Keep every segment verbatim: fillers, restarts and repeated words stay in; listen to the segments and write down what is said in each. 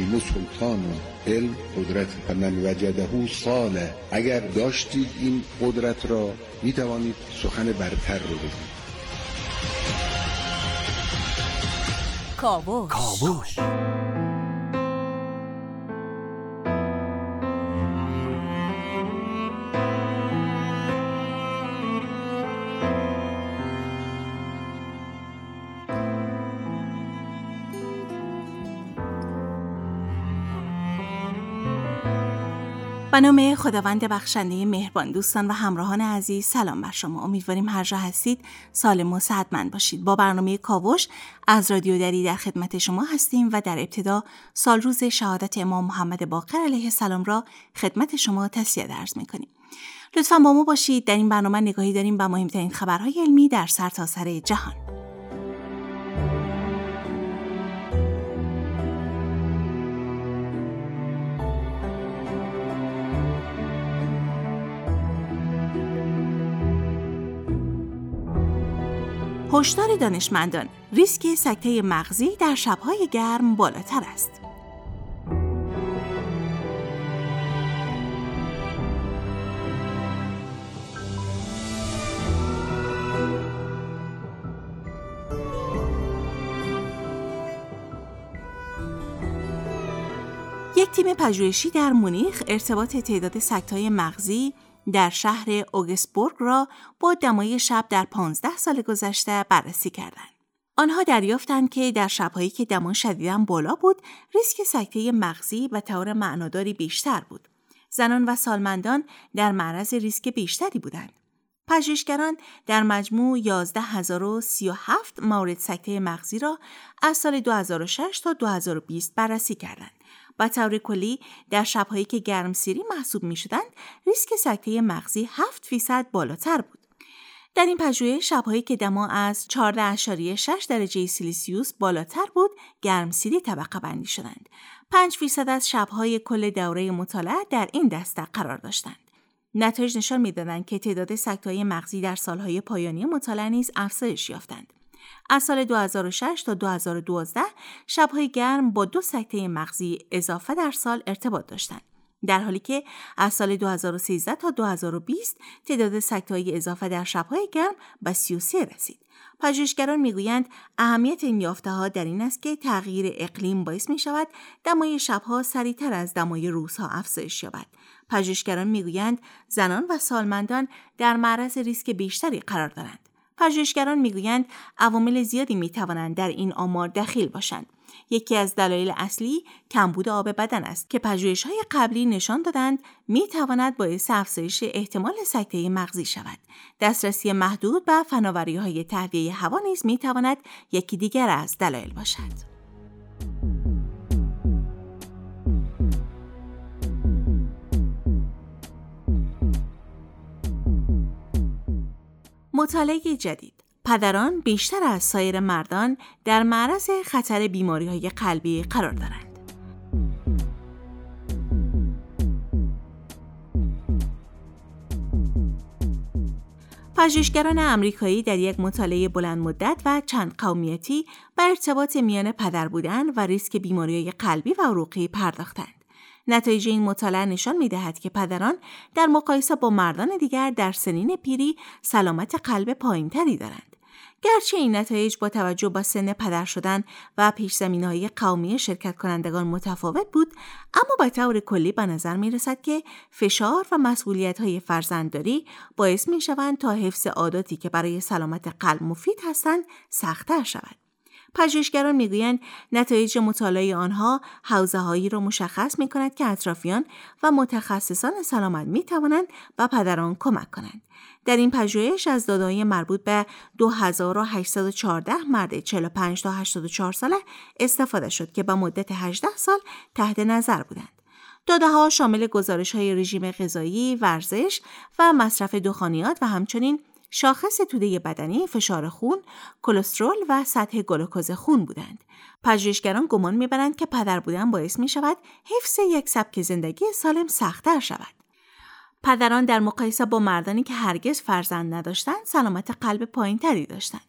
العلم سلطان، علم قدرت، فمن وجده صالح. اگر داشتید این قدرت را می توانید سخن برتر رو بگید. کاوش. کاوش. به نام خداوند بخشنده مهربان. دوستان و همراهان عزیز، سلام بر شما. امیدواریم هر جا هستید سالم و صحتمند باشید. با برنامه کاوش از رادیو دری در خدمت شما هستیم و در ابتدا سالروز شهادت امام محمد باقر علیه السلام را خدمت شما تسلیت عرض می‌کنیم. لطفاً با ما باشید. در این برنامه نگاهی داریم به مهمترین خبرهای علمی در سرتاسر جهان. هشدار دانشمندان: ریسک سکته مغزی در شب‌های گرم بالاتر است. یک تیم پژوهشی در مونیخ ارتباط تعداد سکته‌های مغزی در شهر اوگسبورگ را با دمای شب در پانزده سال گذشته بررسی کردند. آنها دریافتند که در شب‌هایی که دما شدیداً بالا بود، ریسک سکته مغزی به طور معناداری بیشتر بود. زنان و سالمندان در معرض ریسک بیشتری بودند. پژوهشگران در مجموع یازده هزار و سی و هفت مورد سکته مغزی را از سال دو هزار و شش تا دو هزار و بیست بررسی کردند. به طور کلی در شب‌هایی که گرمسیری محسوب می‌شدند، ریسک سکته مغزی هفت فیصد بالاتر بود. در این پژوهش شب‌هایی که دما از چهارده ممیز شش درجه سلسیوس بالاتر بود، گرمسیری طبقه بندی شدند. پنج فیصد از شب‌های کل دوره مطالعه در این دسته قرار داشتند. نتایج نشان می‌دادند که تعداد سکته‌های مغزی در سال‌های پایانی مطالعه نیز افزایش یافتند. از سال دو هزار و شش تا دو هزار و دوازده شب‌های گرم با دو سکته مغزی اضافه در سال ارتباط داشتند، در حالی که از سال دو هزار و سیزده تا دو هزار و بیست تعداد سکته‌های اضافه در شب‌های گرم به سی و سه رسید. پژوهشگران می‌گویند اهمیت این یافته‌ها در این است که تغییر اقلیم باعث می‌شود دمای شب‌ها سریعتر از دمای روزها افزایش یابد. پژوهشگران می‌گویند زنان و سالمندان در معرض ریسک بیشتری قرار دارند. پژوهشگران میگویند عوامل زیادی میتوانند در این آمار دخیل باشند. یکی از دلایل اصلی کمبود آب بدن است که پژوهش‌های قبلی نشان دادند میتواند باعث افزایش احتمال سکته مغزی شود. دسترسی محدود به فناوری‌های تهویه هوا نیز میتواند یکی دیگر از دلایل باشد. مطالعه جدید: پدران بیشتر از سایر مردان در معرض خطر بیماری‌های قلبی قرار دارند. پژوهشگران آمریکایی در یک مطالعه بلند مدت و چند قومیتی به ارتباط میان پدر بودن و ریسک بیماری‌های قلبی و عروقی پرداختند. نتایج این مطالعه نشان می‌دهد که پدران در مقایسه با مردان دیگر در سنین پیری سلامت قلب پایین‌تری دارند. گرچه این نتایج با توجه به سن پدر شدن و پیش‌زمینه‌های قومی شرکت کنندگان متفاوت بود، اما به طور کلی به نظر می‌رسد که فشار و مسئولیت‌های فرزندداری باعث می‌شوند تا حفظ عاداتی که برای سلامت قلب مفید هستند سخت‌تر شود. پژوهشگران میگویند نتایج مطالعه آنها حوزه‌هایی را مشخص می‌کند که اطرافیان و متخصصان سلامت می‌توانند به پدران کمک کنند. در این پژوهش از داده‌های مربوط به دو هزار و هشتصد و چهارده مرد چهل و پنج تا هشتاد و چهار ساله استفاده شد که به مدت هجده سال تحت نظر بودند. داده‌ها شامل گزارش‌های رژیم غذایی، ورزش و مصرف دخانیات و همچنین شاخص توده بدنی، فشار خون، کلسترول و سطح گلوکوز خون بودند. پژوهشگران گمان می‌برند که پدر بودن باعث می‌شود حفظ یک سبک زندگی سالم سخت‌تر شود. پدران در مقایسه با مردانی که هرگز فرزند نداشتند، سلامت قلب پایین‌تری داشتند.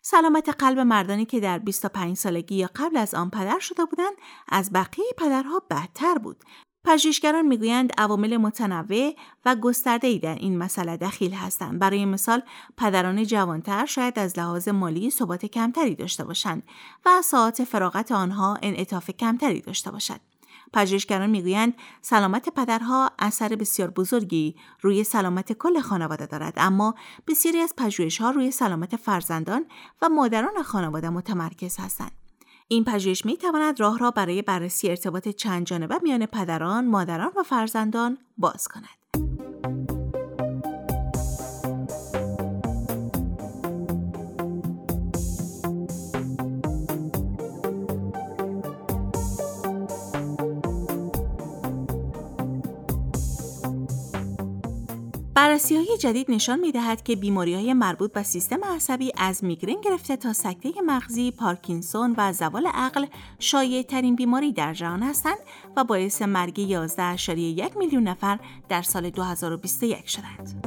سلامت قلب مردانی که در بیست و پنج سالگی یا قبل از آن پدر شده بودند از بقیه پدرها بدتر بود. پژوهشگران میگویند عوامل متنوع و گسترده‌ای در این مسئله دخیل هستند. برای مثال پدران جوانتر شاید از لحاظ مالی ثبات کمتری داشته باشند و ساعات فراغت آنها انعطاف کمتری داشته باشد. پژوهشگران میگویند سلامت پدرها اثر بسیار بزرگی روی سلامت کل خانواده دارد، اما بسیاری از پژوهش‌ها روی سلامت فرزندان و مادران خانواده متمرکز هستند. این پژوهش می‌تواند راه را برای بررسی ارتباط چند جانبه میان پدران، مادران و فرزندان باز کند. بررسی‌های جدید نشان می‌دهد که بیماری‌های مربوط به سیستم عصبی از میگرن گرفته تا سکته مغزی، پارکینسون و زوال عقل شایع‌ترین بیماری در جهان هستند و باعث مرگ یازده اشاریه یک میلیون نفر در سال دو هزار و بیست و یک شدند.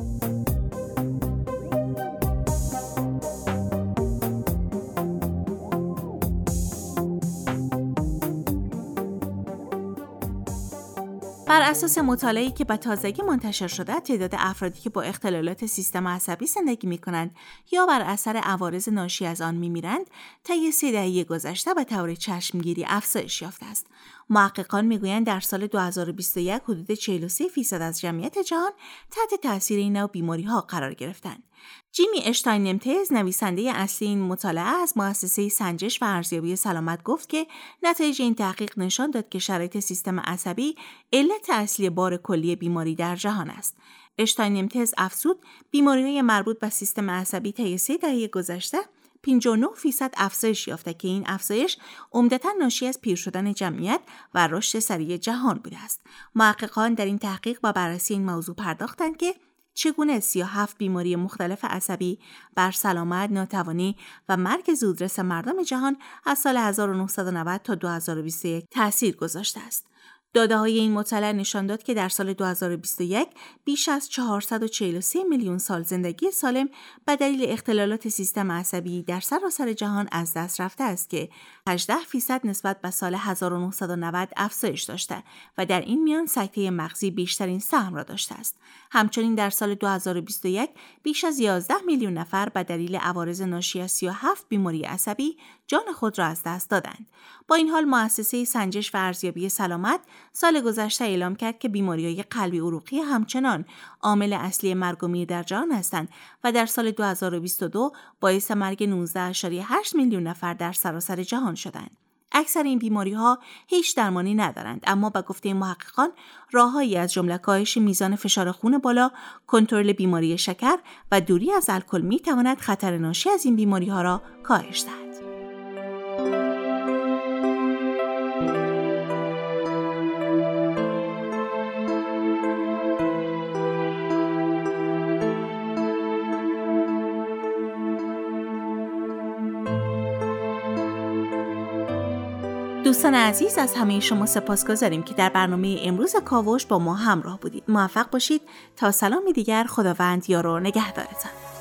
بر اساس مطالعه‌ای که به تازگی منتشر شده، تعداد افرادی که با اختلالات سیستم عصبی زندگی می‌کنند یا بر اثر عوارض ناشی از آن می‌میرند، طی سه دهه گذشته به طور چشمگیری افزایش یافته است. محققان می‌گویند در سال دو هزار و بیست و یک حدود چهل و سه درصد از جمعیت جهان تحت تأثیر این نوع بیماری‌ها قرار گرفتند. جیمی اشتاین-نمتز، نویسنده اصلی این مطالعه، از مؤسسه سنجش و ارزیابی سلامت گفت که نتایج این تحقیق نشان داد که شرایط سیستم عصبی علت اصلی بار کلی بیماری در جهان است. اشتاین-نمتز افزود بیماری‌های مربوط به سیستم عصبی طی سه دهه گذشته پنجاه و نه درصد افزایش یافته که این افزایش عمدتاً ناشی از پیر شدن جمعیت و رشد سریع جهان بوده است. محققان در این تحقیق با بررسی این موضوع پرداختند که چگونه سی و هفت بیماری مختلف عصبی بر سلامت، ناتوانی و مرگ زودرس مردم جهان از سال هزار و نهصد و نود تا دو هزار و بیست و یک تأثیر گذاشته است. داده‌های این مطالعه نشان داد که در سال دو هزار و بیست و یک بیش از چهارصد و چهل و سه میلیون سال زندگی سالم به دلیل اختلالات سیستم عصبی در سراسر جهان از دست رفته است که هجده درصد نسبت به سال هزار و نهصد و نود افزایش داشته و در این میان سکته مغزی بیشترین سهم را داشته است. همچنین در سال دو هزار و بیست و یک بیش از یازده میلیون نفر به دلیل عوارض ناشی از سی و هفت بیماری عصبی جان خود را از دست دادند. با این حال مؤسسه سنجش و ارزیابی سلامت سال گذشته اعلام کرد که بیماری‌های قلبی عروقی همچنان عامل اصلی مرگ و میر در جهان هستند و در سال دو هزار و بیست و دو باعث مرگ نوزده اشاریه هشت میلیون نفر در سراسر جهان شدند. اکثر این بیماری‌ها هیچ درمانی ندارند، اما به گفته محققان راههایی از جمله کاهش میزان فشار خون بالا، کنترل بیماری شکر و دوری از الکل می‌تواند خطر ناشی از این بیماری‌ها را کاهش دهد. دوستان عزیز، از همه شما سپاسگزاریم که در برنامه امروز کاوش با ما همراه بودید. موفق باشید. تا سلامی دیگر، خداوند یار و نگهدارتان.